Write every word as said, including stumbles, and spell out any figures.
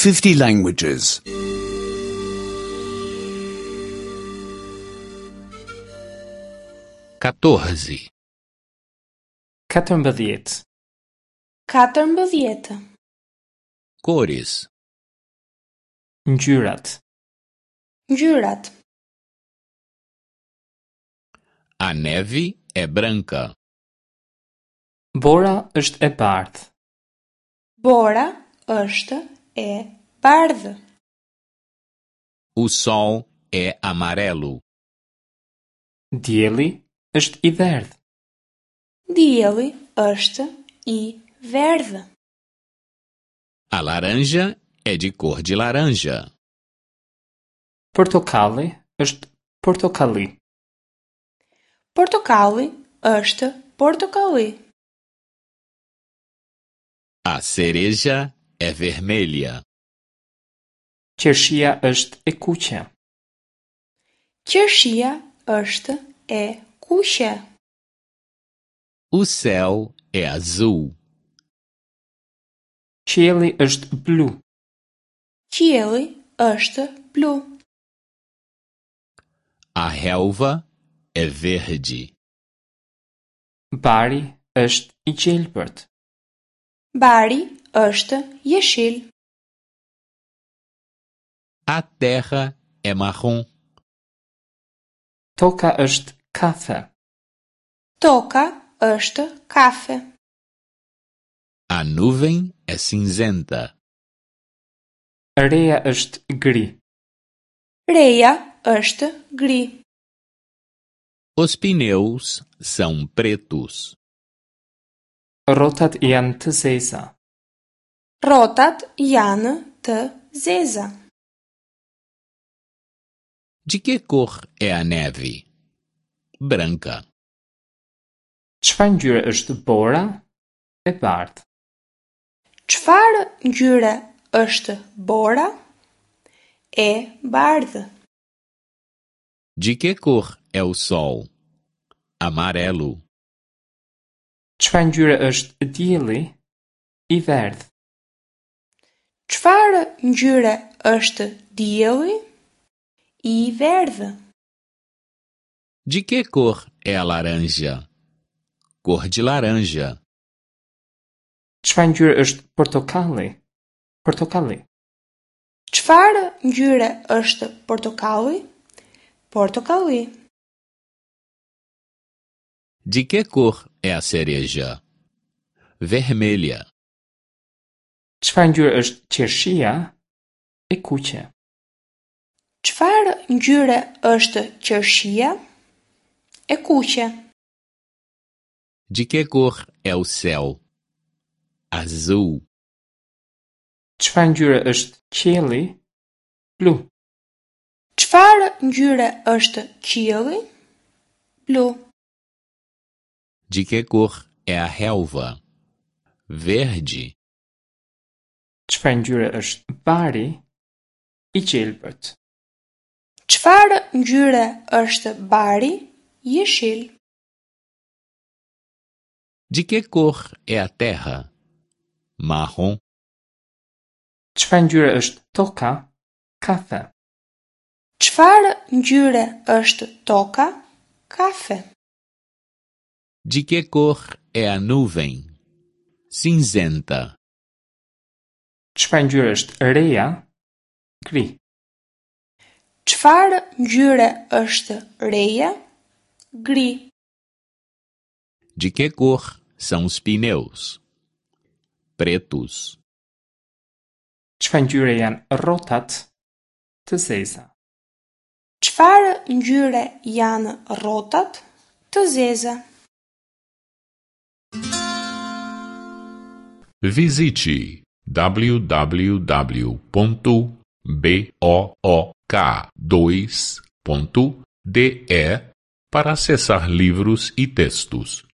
fifty languages. quatorze, katërmbëdhjetë, katërmbëdhjetë, cores, ngjyrat, ngjyrat. a neve é branca, bora është e bardhë, Bora është e bardhë. o sol é amarelo, dielli është i verdhë, Dielli është i verdhë. a laranja é de cor de laranja, portokalli është portokalli, Portokalli është portokalli. a cereja é vermelha, qershia është e kuqe, Qershia është e kuqe. o céu é azul, qielli është blu, Qielli është blu. a relva é verde, bari është i gjelbërt, Bari është jeshil. a terra é marrom, toka është kafe, Toka është kafe. a nuvem é cinzenta, reja është gri, Reja është gri. os pneus são pretos, rrotat janë të zeza, Rrotat janë të zeza. de que cor é a neve? Branca. çfarë ngjyre është bora? E bardhë, Çfarë ngjyre është bora? E bardhë. De que cor é o sol? Amarelo. çfarë ngjyre është dielli? I verdhë, Çfarë ngjyre është dielli? I verdhë. De que cor é a laranja? Cor de laranja. çfarë ngjyre është portokalli? Portokalli, Çfarë ngjyre është portokalli? Portokalli. De que cor é a cereja? Vermelha. çfarë ngjyre është qershia? E kuqe, Çfarë ngjyre është qershia? E kuqe. De que cor é o céu? Azul. çfarë ngjyre është qielli? Blu, Çfarë ngjyre është qielli? Blu. De que cor é a relva? Verde. çfarë ngjyre është bari? I gjelbërt, Çfarë ngjyre është bari? Jeshil. De que cor é a terra? Marrom. çfarë ngjyre është toka? Kafe, Çfarë ngjyre është toka? Kafe. De que cor é a nuvem? Cinzenta. çfarë ngjyre është reja? Gri, Çfarë ngjyre është reja? Gri. De que cor são os pneus? Pretos. çfarë ngjyre janë rrotat? Të zeza, Çfarë ngjyre janë rrotat? Të zeza. Visite w w w ponto book dois ponto d e para acessar livros e textos.